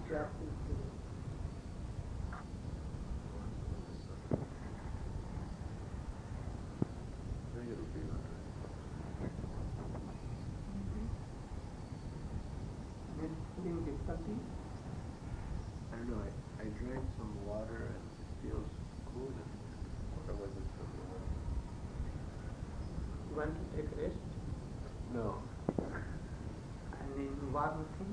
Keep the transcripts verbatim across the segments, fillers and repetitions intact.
Yeah, please, please. Is feeling difficulty? I don't know, I, I drank some water and it feels cool. Or was it from the water? You want to take rest? No. And in warm thing?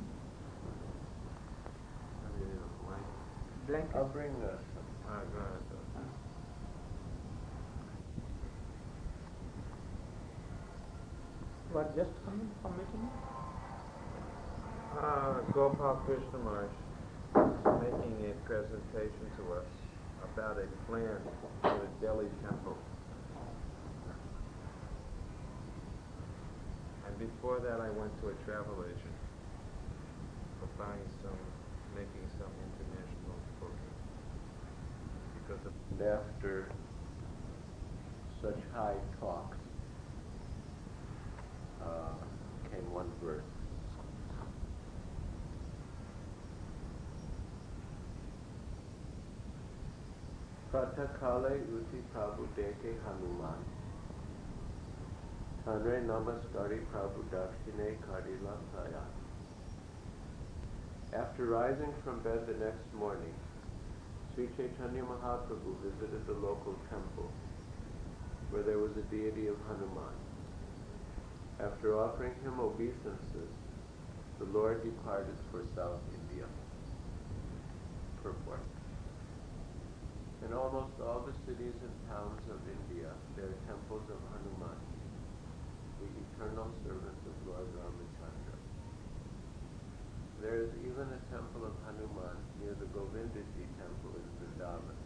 I mean, why? Blanket? I'll bring uh, some. Ah, go ahead. Uh, you are just coming from meeting? Uh, Gopal Krishna Maharaj is making a presentation to us about a plan for the Delhi temple. And before that I went to a travel agent for buying some, making some international booking. Because of And after such high talks, uh, came one verse. Pratakale uti Prabhu deke Hanuman. Tanre namaskari Prabhu dakshine kadila saya. After rising from bed the next morning, Sri Chaitanya Mahaprabhu visited the local temple, where there was a deity of Hanuman. After offering him obeisances, the Lord departed for South India. Purport. In almost all the cities and towns of India, there are temples of Hanuman, the eternal servant of Lord Ramachandra. There is even a temple of Hanuman near the Govindaji temple in Vrindavan.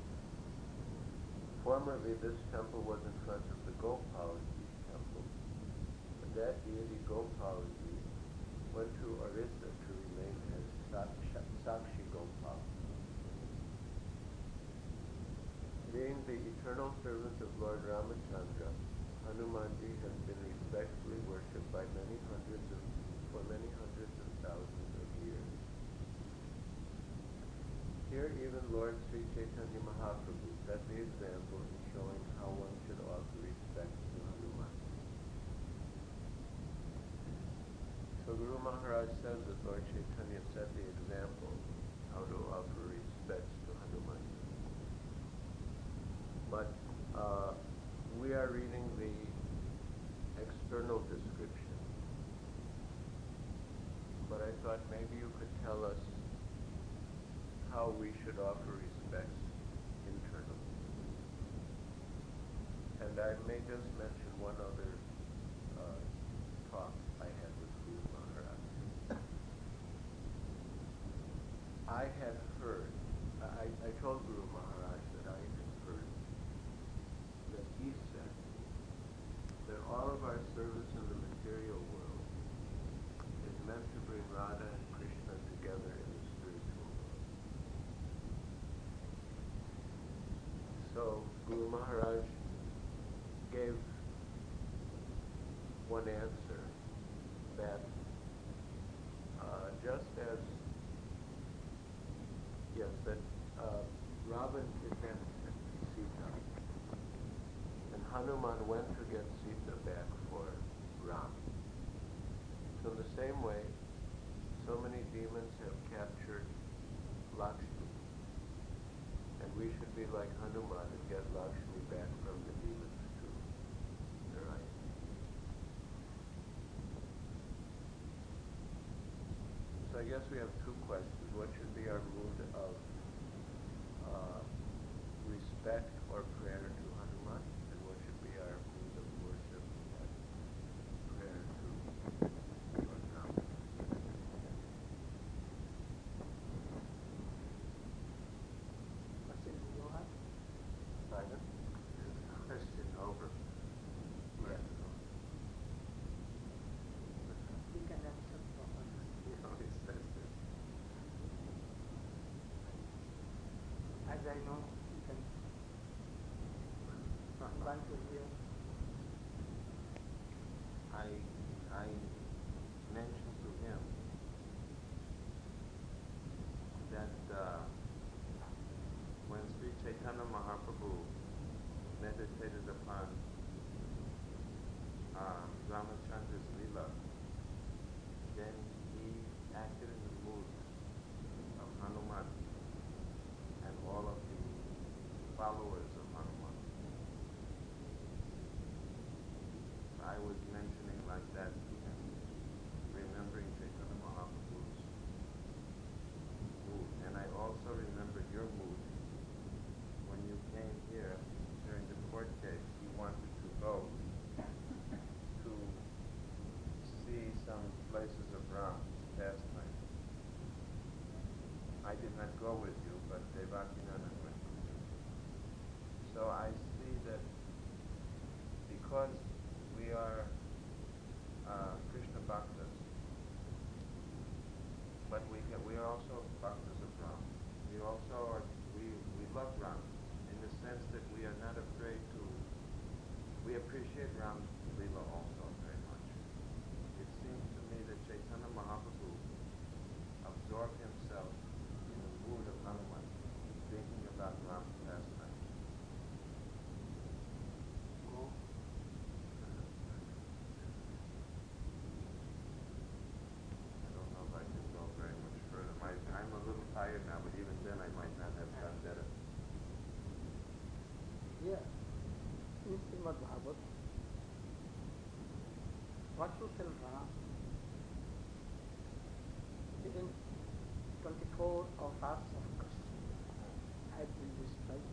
Formerly, this temple was in front of the Gopalji temple, but that deity Gopalji went to Orissa to remain as Sak- Sakshi Gopal. Being the eternal servant of Lord Ramachandra, Hanumanji has been respectfully worshipped by many hundreds of, for many hundreds of thousands of years. Here even Lord Sri Chaitanya Mahaprabhu set the example in showing how one should offer respect to Hanuman. So Guru Maharaj says that Lord Chaitanya set the example how to offer respects to Hanuman. But uh, we are reading the external description. But I thought maybe you could tell us how we should offer respects internally. And I may just mention one other uh, talk I had with Guru Maharaj. I had heard, I, I told Guru Maharaj that I had heard that he said that all of our service in the material world is meant to bring Radha and Krishna together in the spiritual world. So Guru Maharaj gave one answer that uh, just as, yes, that uh, Ravan kidnapped Sita, and Hanuman went to get Sita back for Ram. So in the same way, so many demons have captured Lakshmi, and we should be like Hanuman and get Lakshmi back from the demons too. They're right. So I guess we have two questions. What should be our mood of uh, respect or prayer to Hanuman, and what should be our mood of worship and prayer to Lord Rama? Question in your heart? Simon? question over. Yes. We can answer properly. He always says this. As I know, you can want to hear. I, I mentioned to him places of Ram's pastime. I did not go with you, but Devakinanda went with you. So I see that because we are uh, Krishna Bhaktas, but we can, we are also Bhaktas of Ram. We also are, we, we love Ram in the sense that we are not afraid to, we appreciate Ram's Leela also very much. It seems to me that Chaitanya Mahaprabhu absorbed himself in the mood of Hanuman, thinking about Ram's pastime. Oh. I don't know if I can go very much further. My, I'm a little tired now, but even then I might not have done better. Yeah. In Srimad Bhagavad, what to tell Ram? Even twenty-four avatars of Krishna have been described.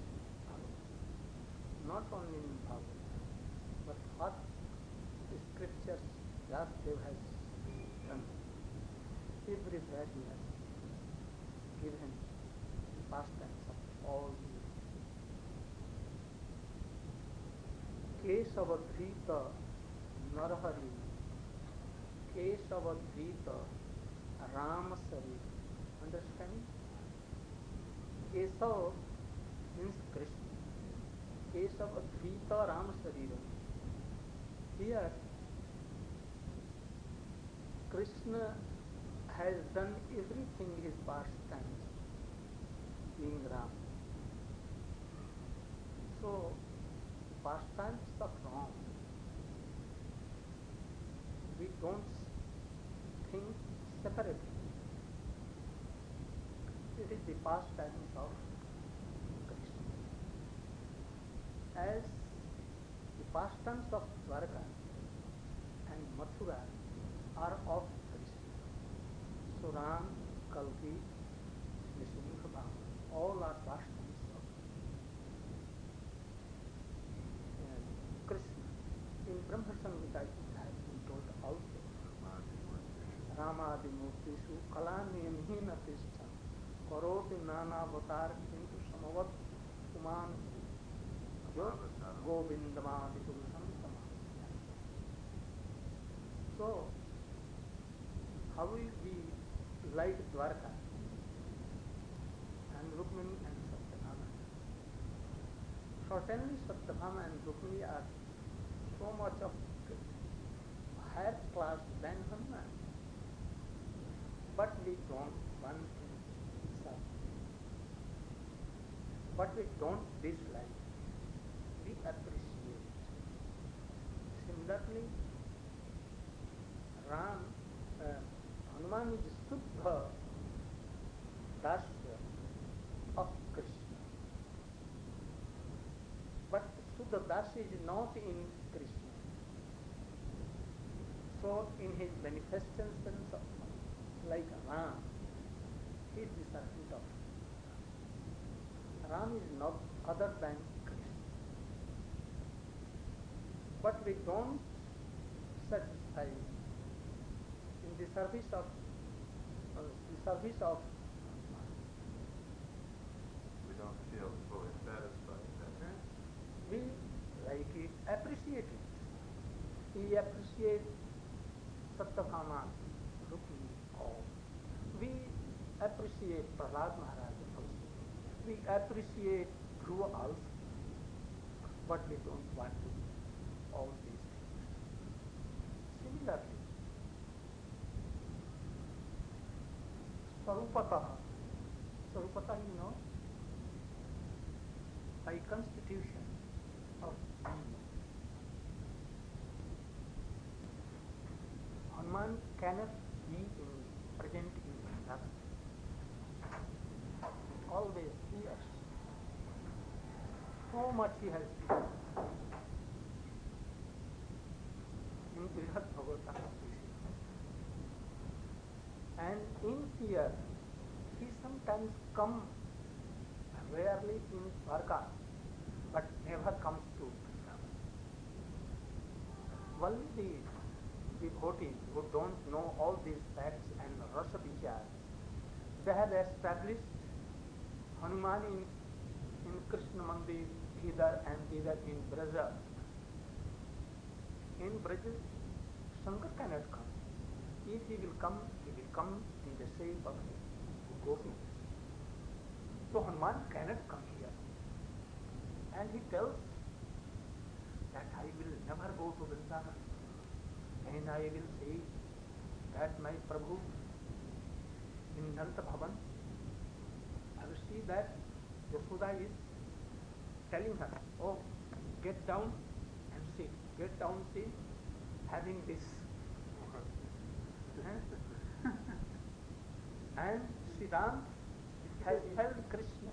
Not only in Bhagavad, but what the scriptures Vyasadeva has done. Everywhere he has given pastimes of all the Kesavadhrita Narahari, Kesavadhrita Ramasari. Understand? Kesav means Krishna. Kesavadhrita Ramasarira. Here, Krishna has done everything his pastimes, being Ram. So, pastimes of Ram, we don't think separately. It is the pastimes of Krishna. As the pastimes of Dwarka and Mathura are of Krishna. So Ram, Kalki, Nrsimha, all are pastimes of uh, Krishna. In Brahma Samhita it has been told also. Ramadimurtishu kalaniyamhina tishta karoti nana avatar kintu samavat kuman yot govindamadi purusham samahya. So, how will we like Dwarka and Rukmini and Satyabhama? Certainly Satyabhama and Rukmini are so much of higher class than Hanuman. But we don't want to serve. But we don't dislike. We appreciate. Similarly, Ram, uh, Hanuman is Suddha Dasya of Krishna. But Suddha Dasya is not in Krishna. So in his manifestations of like Ram, he is the servant of Ram. Ram is not other than Krishna. But we don't satisfy in the service of uh, the service of We don't feel fully satisfied. uh, we like it, appreciate it. We appreciate Satyabhama, Rukmini, all. We appreciate Prahlad Maharaj also. We appreciate Dhruva also. But we don't want to do all these things. Similarly, Sarupataha, Sarupataha, you know, by constitution of being, Hanuman cannot be in, present in Vrindavan. Always fears. So much he has given. In Brihad Bhagavatam. And in fear, he sometimes comes rarely in Dwarka, but never comes to Vrindavan. Only the, devotees who don't know all these facts and rasa vichar, they have established Hanuman in, in Krishna Mandir, either and either in Braja. In Braja, Shankar cannot come. If he will come, he will come in the shape of Gopi. So Hanuman cannot come here. And he tells that I will never go to Vrindavan. And I will say that my Prabhu in Nanda Bhavan, I will see that Yashoda is telling her, oh, get down and sit. Get down, sit, having this. And Sridham has held Krishna.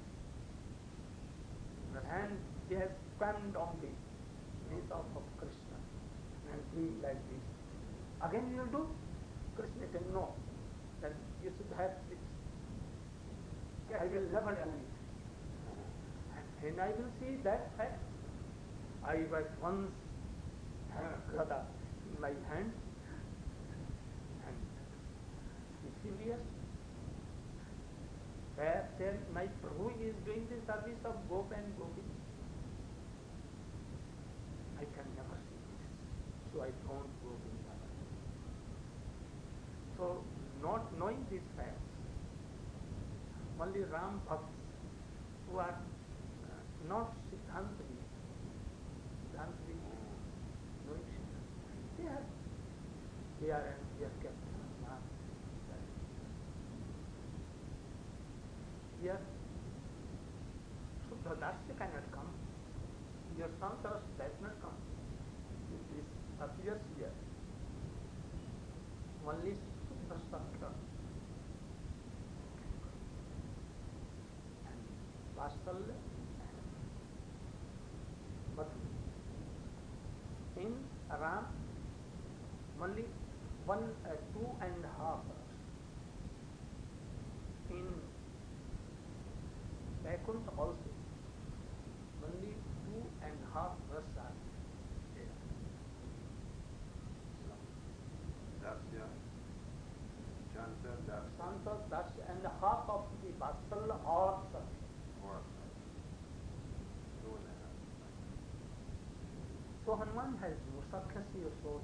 And he has climbed on the knees of Krishna and doing like this. Again you will do? Krishna said, no. Then you should have this. I will never do it. And I will see that fact. I was once had Gada in my hand and be serious. Where there my Prabhu is doing the service of Gop and Gopi. I can never see this. So I don't go Vrindavan. So not knowing these facts, only Ram Bhakts who are uh, not Siddhantri, Siddhantri, knowing Siddhantri, they are, they are and they are kept Hanuman. Here, Shuddha Dasya cannot come. Your son Saras does not come. It is appears here. Only Shuddha Sakra and Vasalya and Madhu. In Ram, only one, uh, two and a half hours. In Vaikuntha also, only two and a half verses are there. Dasya, Chanta, Dasya, Santa, Dasya, and the half of the Vatsalya or Satya. or two and a half. So Hanuman has no Sakhasi or so.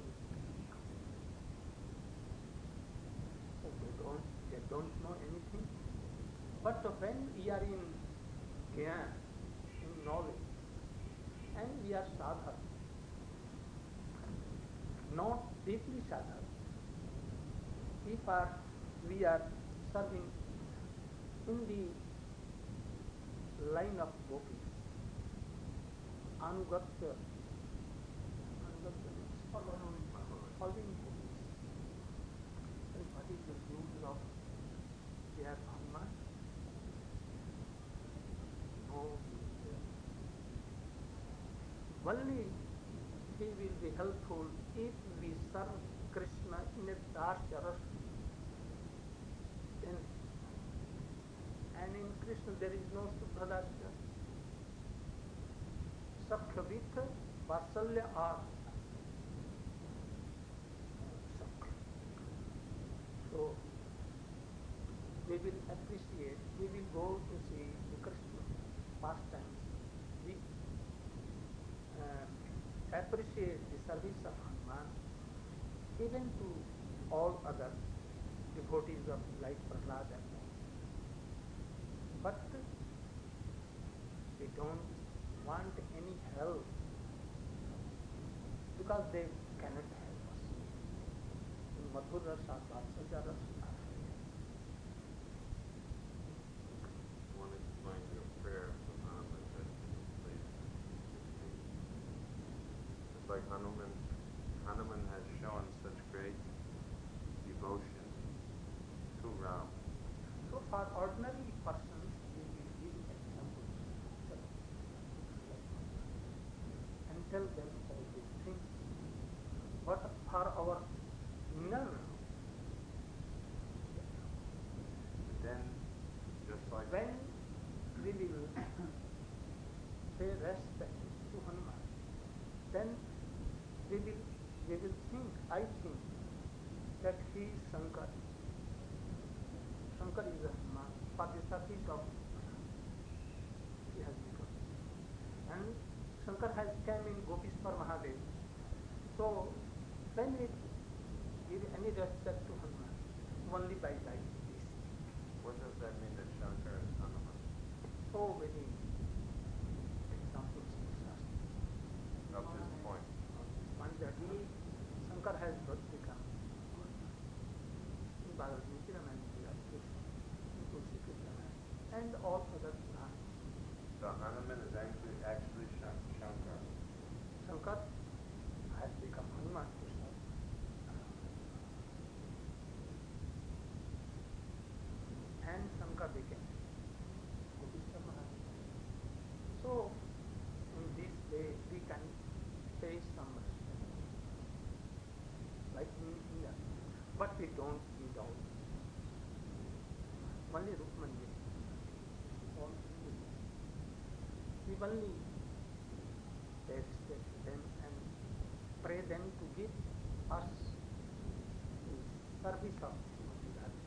So they don't, they don't know anything. But when we are in Gyan, in knowledge, and we are sadhak, not deeply sadhak, if our, we are serving in the line of gopis, anugatya, anugatya means following, following gopis. And what is the use of their Hanuman? No use there. Only he will be helpful if we serve Krishna in a dasya rasa. Then, and in Krishna there is no Shuddha Dasya. Sakhya with Vasalya or Sakhya. So, we will appreciate, we will go to see the Krishna pastimes. We uh, appreciate the service of Hanuman even to all other devotees of like Prahlad and all. But we don't want any help because they cannot help us. In Madhur Rasa, Vatsalya Rasa, Want to explain your prayer from Hanuman that please. It's like Hanuman, Hanuman has shown such great devotion to Ram. so for ordinary persons, we will give examples and tell them all these things. But for our inner, Then, just like when we will pay respect to Hanuman, then we will, we will think I think that he is Shankar. Shankar is a Hanuman. For the service of he has become. And Shankar has come in Gopishwar Mahadev. So when we give any respect to Hanuman, only by like this. What does that mean that Shankar is Hanuman? So many examples in Shastra. Of this point. One that he, Shankar has become in Bhagavad Gita and in Tulsi Kirtana and all other Puranas. So Hanuman is actually actually Shan- Shankar. Shankar has become Hanuman to serve. And Shankar became Gopishwar Mahadev. So in this way we can pay some respect, like in India, but we don't give out. Only Rukmani. We only pay respect to them and pray them to give us the service of Srimati Radha.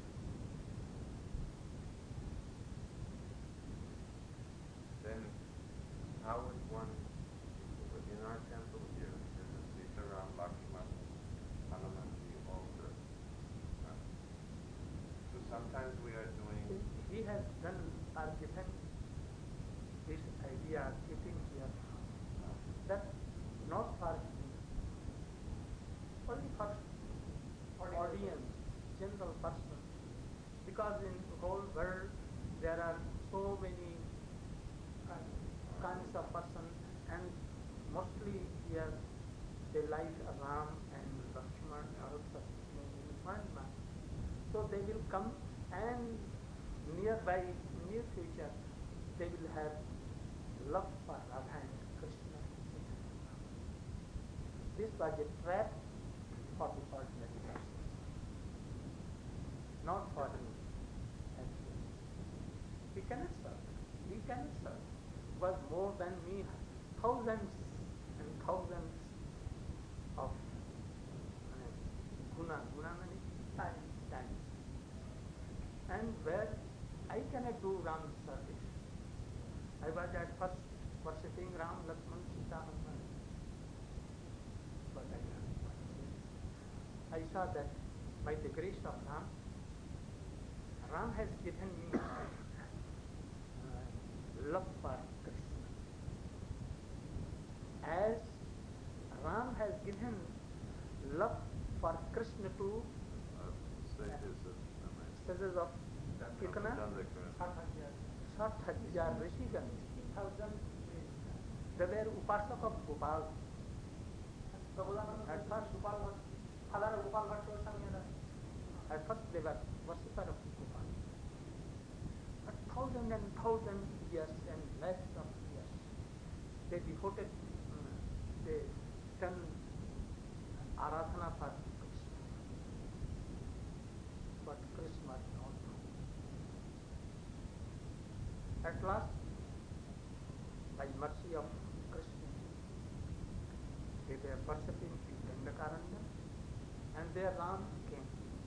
Then how would one, in our temple here, there's a Sita Ram Lakshman Hanumanji altar. Uh, So sometimes we are doing, We have done or given this idea keeping here that not for him, only for audience, general person, because in the whole world there are so many kinds of person and mostly here they like Ram and Lakshman also in Hanuman. So they will come and nearby, near future, they will have love for Radha and Krishna. This was a trap for the ordinary persons, not for me. Actually, we cannot serve. We cannot serve. It was more than me, thousands and thousands of uh, guna, guna many times, times. And where I cannot do Ram service. I was at first worshipping Ram, Lakshman, Sita, Hanuman. But I, I saw that by the grace of Ram, Ram has given me uh, love for Krishna. As Ram has given love for Krishna to uh, sages of sages of Kirtana, Sat Hajar Rishigan, they were Upasak of Gopal. At first, at first they were worshipper of Gopal. But thousand and thousand years and lakhs of years, they devoted, um, they done Aradhana for Krishna. But Krishna was not known. At last, by mercy of Krishna, they were worshipping in Dandakaranya, and their Ram came.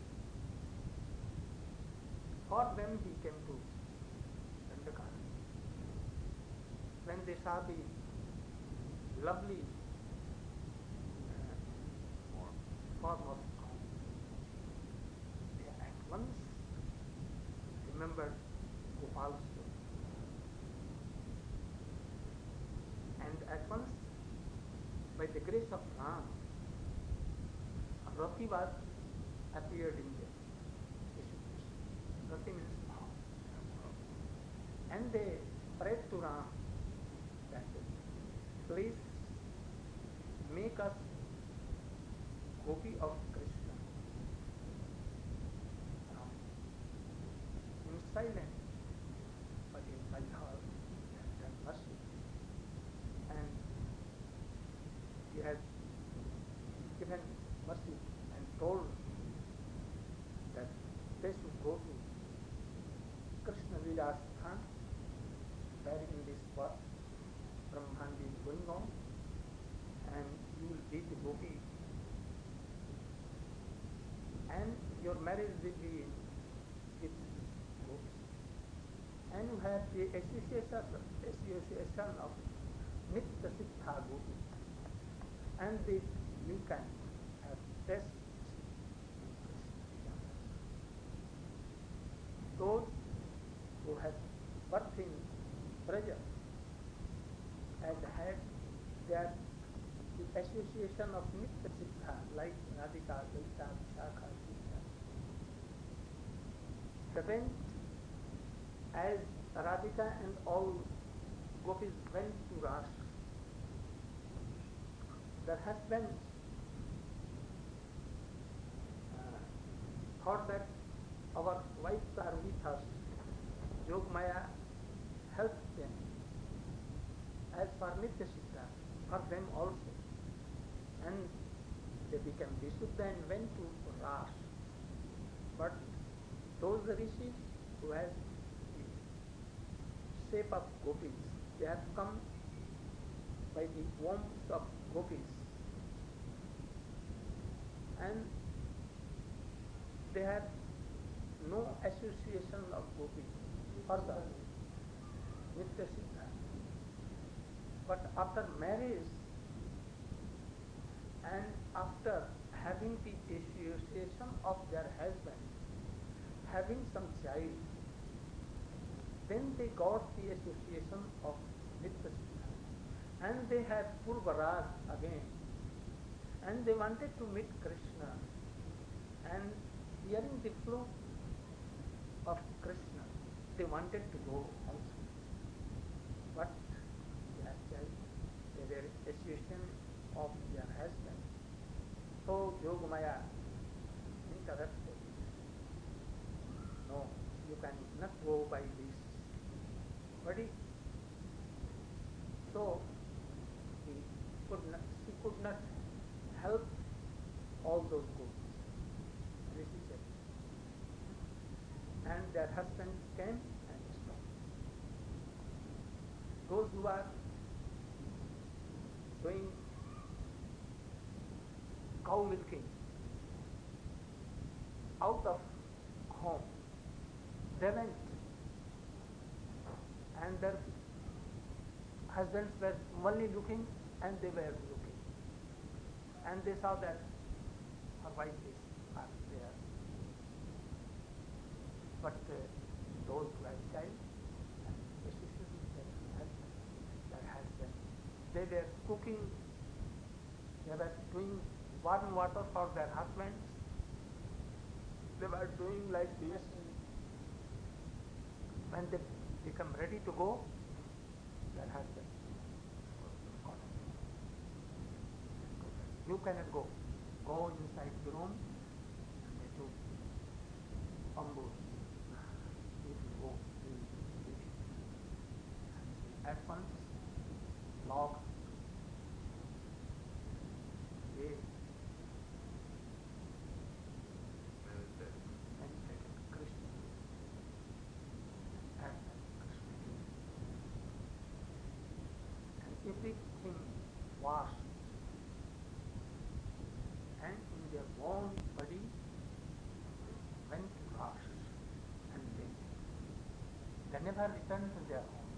For them he came to Dandakaranya. When they saw the lovely uh, form of God, they at once remembered Gopal's story. And at once, by the grace of Ram, Rati was appeared in them. Rati means power. And they prayed to Ram that please make us gopi of Krishna. Ram in silence, but in my heart, he has done mercy. And he has given mercy and told that they should go to Krishna Lila Sthan, where in this spot Brahmandi is going on, and you will be the gopi and your marriage will be with gopis. And you have the association, association of Nitya Siddha Gopi. And this you can have best in Krishna. Those who have birth in Braja and had their the association of Nitya Siddha like Radhika, Lalita, Vishakha, Sita. Second, as Radhika and all gopis went to Ras, their husbands uh, thought that our wives are with us. Yogmaya helped them. As for Nitya Siddha, for them also. And they became Visuddha and went to Ras. But those rishis who has the shape of gopis, they have come by the warmth of gopis. And they have no association of gopis further, Nitya Siddha. But after marriage and after having the association of their husband, having some child, then they got the association of Nitya Siddha. And they had Purvaraj again. And they wanted to meet Krishna. And hearing the flute of Krishna, they wanted to go also. But their child, they were association of their husband. So Yogamaya interrupted. No, you cannot go by this body. So he could not, she could not help all those gopis. Rishi said. And their husbands came and stopped. Those who are doing cow milking out of home, they went and their husbands were only looking and they were looking. And they saw that her wife is not there. But uh, those who had child, and especially their husband, their husband, they were cooking, they were doing warm water for their husbands. They were doing like this. When they become ready to go, their husband, you cannot go. Go inside the room and they took bamboo. If you go, you will leave it. At once, locked the meditated Krishna. And Krishna came. And everything washed. And in their own body went to Ras and they, they never returned to their home.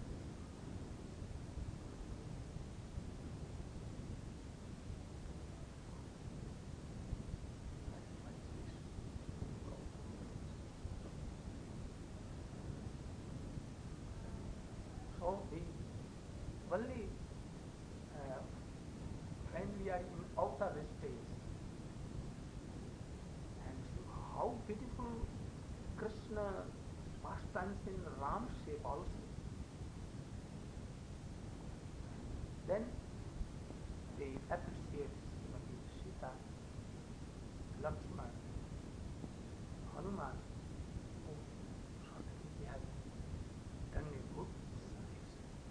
So the only uh, when we are in outer space, how beautiful Krishna pastimes in Ram shape also. Then they appreciate Srimati Sita, Lakshman, Hanuman. Oh, certainly they have done a good service.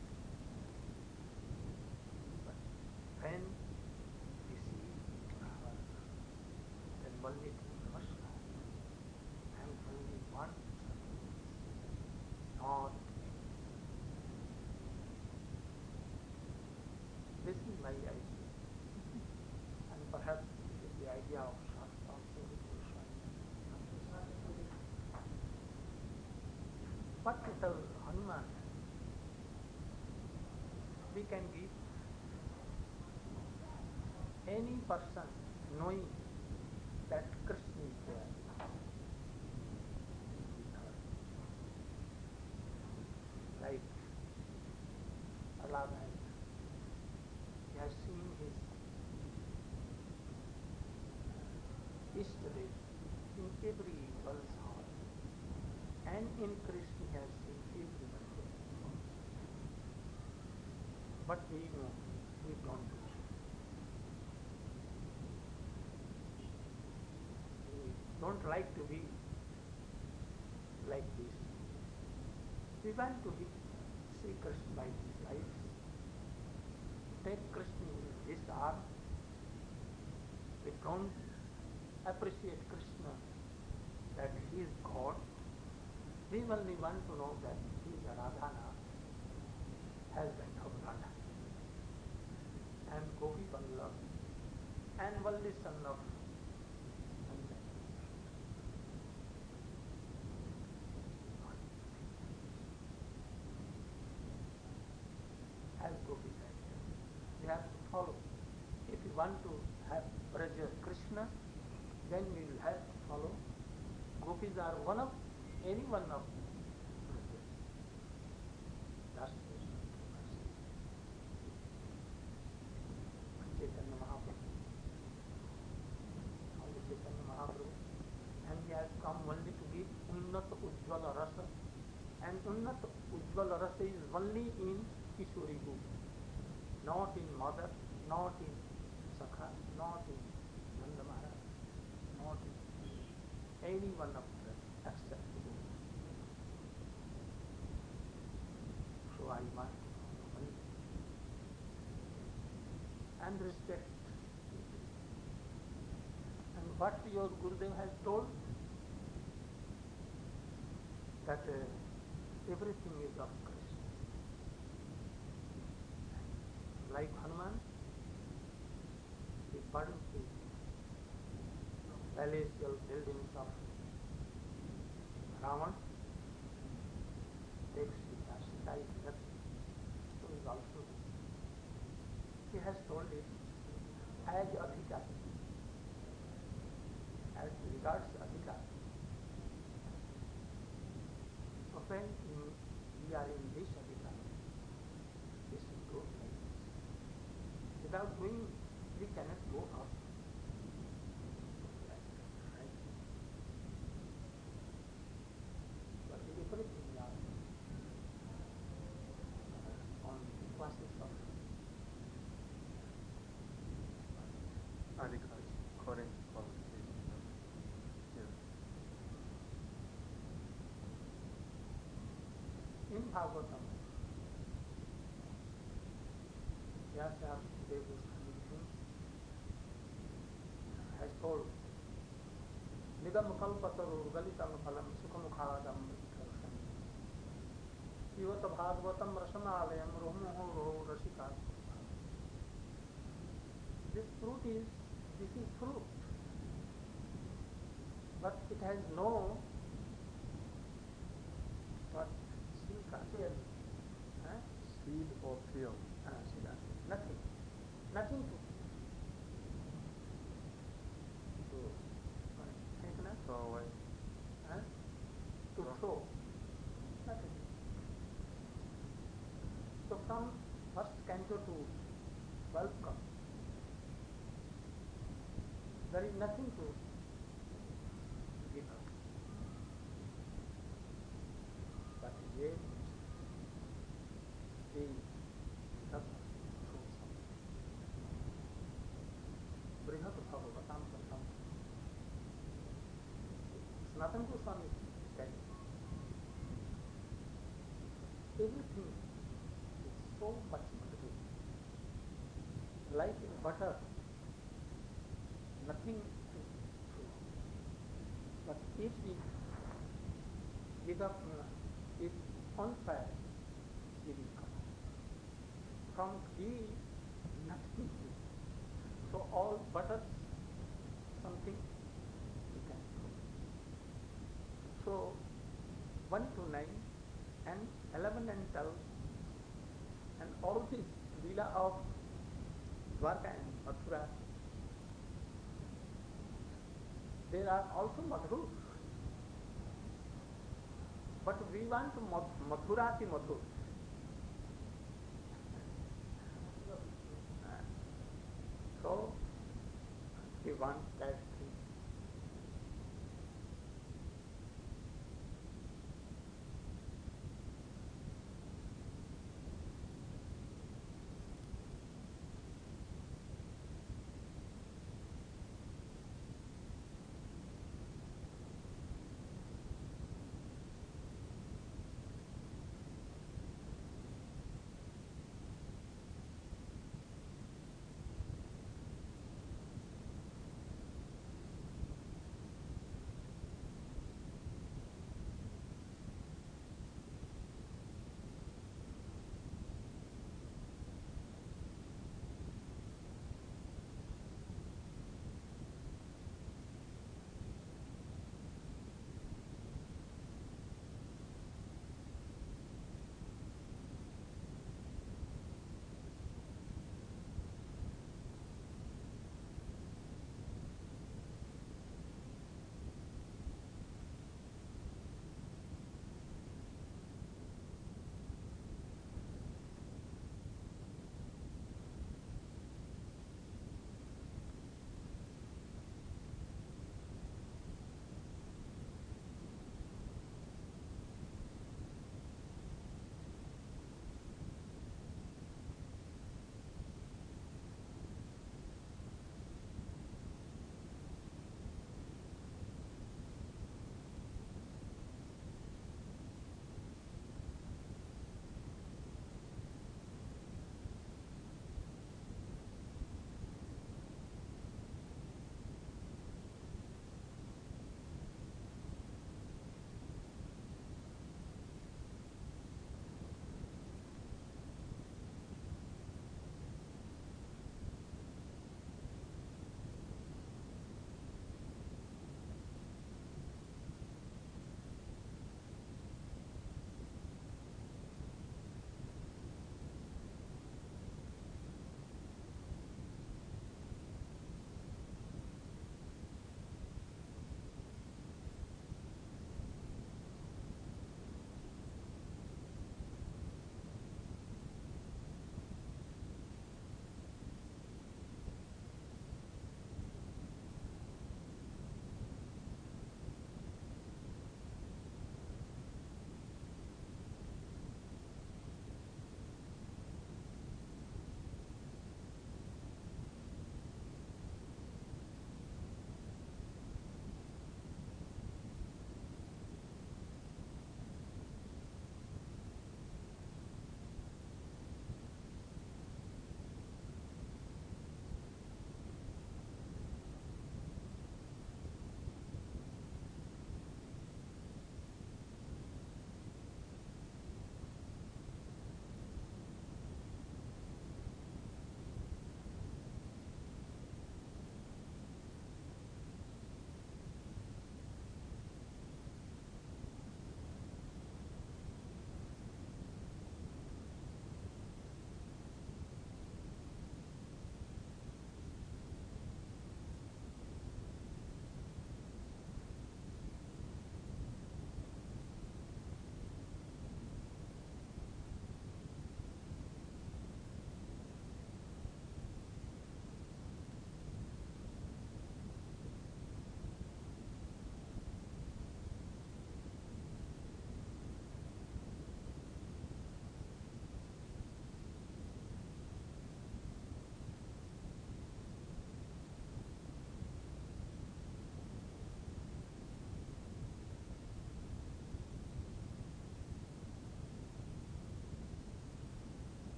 But when we see Ravan, then only namaskar. I am only one service, not many. This is my idea. what to tell Hanuman? We can give any person knowing that Krishna is there. Like Allah has, he has seen his yesterday in every one's heart, and in Krishna he has seen everyone there. But we know, we don't do so. We don't like to be like this. We want to be, see Krishna by his eyes, take Krishna in his arm. We don't appreciate Krishna that he is God. We only want to know that he is a Radhana, husband of Radha, and Gopi Vallabh, and only son of Nanda. As Gopi said, we have to follow. If you want to have Braja Krishna, then we will have to follow. Gopis are one of, any one of Braja. That's the Chaitanya Mahaprabhu. Only Chaitanya Mahaprabhu. And he has come only to give Unnata Ujjvala Rasa. And Unnata Ujjvala Rasa is only in Kishori Gop. Not in Mother, not in Sakha, not in Nanda Maharaj, not in any one of them except Gop. So I want to follow only and respect. And what your Gurudev has told, that uh, everything is of Krishna. Like Hanuman, he burned the palatial buildings of Ravan, takes Sita, Sita is nothing, so is also. He has told it as Adhika, as regards Adhika. So when in, we are in this Adhika, this will go like this. Without going, we cannot go up. Right? But everything we are uh, on classes of Adhikar, current qualification. Yeah. in Bhagavatam, Vyasa Dev Goswami has told Nigam Kalpataru Galitam Phalam Sukhamukhadam Vikarsham Yivata Bhagavatam Rasanalayam Romoho Roho Rasika. This fruit is, this is fruit, but it has no what silka, huh? Seed or field. Ah, silka. Nothing, nothing to to uh, Throw away. huh? to Throw. throw, nothing. So from first canto to twelfth canto, there is nothing to give up. But yet, the Tata shows something. Brihat Bhagavatam Pratham. Sanatana Goswami is telling everything is so much material. Like butter, nothing to throw. But if we give up uh, it on fire, it will come. From ghee, nothing to. So all butters, something we can throw. So one to nine, and eleven and twelve, and all these Leela of Dwarka and Mathura, there are also Madhur. But we want Mathurati Madhur. So we want that